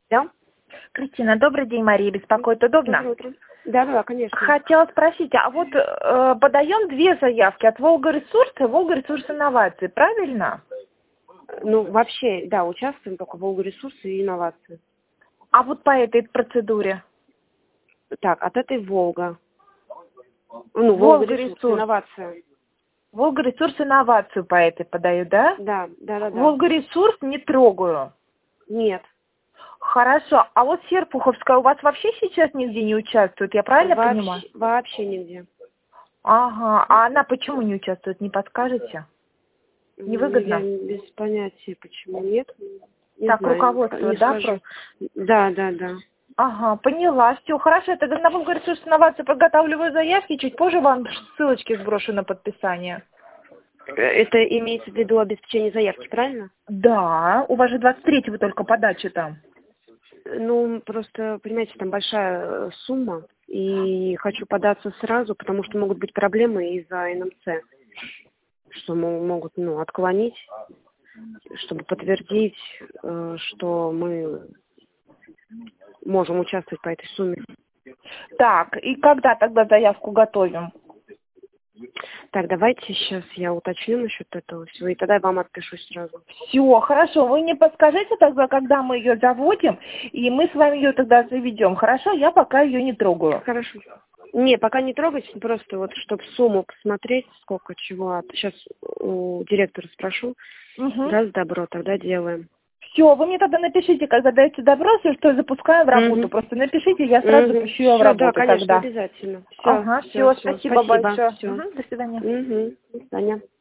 Да? Кристина, добрый день, Мария беспокоит. Удобно? Доброе утро. Да, конечно. Хотела спросить, а вот подаем две заявки от Волга-Ресурс и Волга-Ресурс Инновации, правильно? Ну, вообще, да, участвуем только в Волга-ресурсы и инновации. А вот по этой процедуре? Так, от этой Волга. Ну, Волга-Ресурс. инновация. Волга-Ресурс Инновацию по этой подаю, да? Да. Волга-Ресурс не трогаю. Нет. Хорошо. А вот Серпуховская у вас вообще сейчас нигде не участвует, я правильно понимаю? Вообще нигде. Ага. А она почему не участвует, не подскажете? Невыгодно? Я без понятия, почему нет. Не Так, знаю, руководство, не да, скажу. просто? Да. Ага, поняла. Все, хорошо. Я тогда на Волга-Ресурс Инновации подготавливаю заявки, чуть позже вам ссылочки сброшу на подписание. Это имеется в виду обеспечение заявки, правильно? Да, у вас же 23-го только подача там. Ну, просто, понимаете, там большая сумма, и хочу податься сразу, потому что могут быть проблемы из-за НМЦ, что могут, отклонить, чтобы подтвердить, что мы можем участвовать по этой сумме. Так, и когда тогда заявку готовим? Так, давайте сейчас я уточню насчет этого всего, и тогда я вам отпишусь сразу. Все, хорошо. Вы мне подскажите тогда, когда мы ее заводим, и мы с вами ее тогда заведем. Хорошо? Я пока ее не трогаю. Хорошо. Не, пока не трогайте, просто вот, чтобы сумму посмотреть, сколько чего. Сейчас у директора спрошу. Угу. Даст добро, тогда делаем. Все, вы мне тогда напишите, когда даете добро, если что, запускаем в работу. Просто напишите, я сразу пущу ее в работу Да, конечно, тогда. обязательно. Ага, все, спасибо большое. Всё. До свидания. До свидания.